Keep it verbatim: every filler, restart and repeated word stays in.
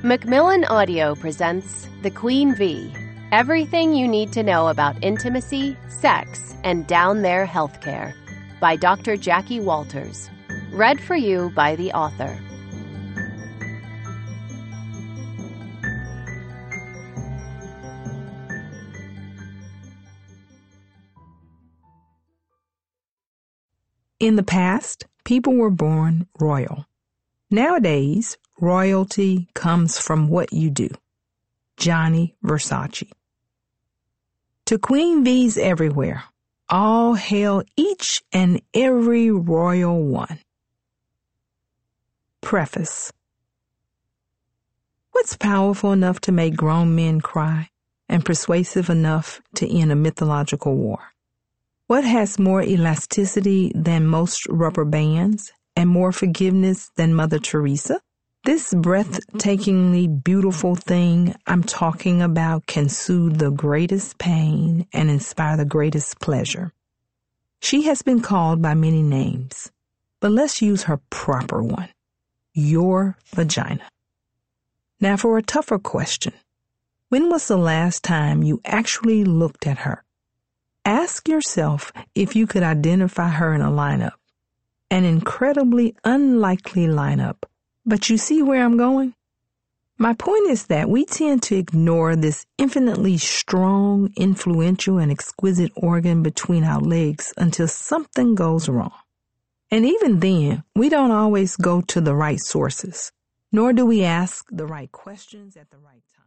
Macmillan Audio presents The Queen V, everything you need to know about intimacy, sex, and down there healthcare, by Doctor Jackie Walters. Read for you by the author. In the past, people were born royal. Nowadays, royalty comes from what you do. Gianni Versace. To Queen V's everywhere, all hail each and every royal one. Preface. What's powerful enough to make grown men cry and persuasive enough to end a mythological war? What has more elasticity than most rubber bands and more forgiveness than Mother Teresa? This breathtakingly beautiful thing I'm talking about can soothe the greatest pain and inspire the greatest pleasure. She has been called by many names, but let's use her proper one. Your vagina. Now for a tougher question. When was the last time you actually looked at her? Ask yourself if you could identify her in a lineup. An incredibly unlikely lineup. But you see where I'm going? My point is that we tend to ignore this infinitely strong, influential, and exquisite organ between our legs until something goes wrong. And even then, we don't always go to the right sources, nor do we ask the right questions at the right time.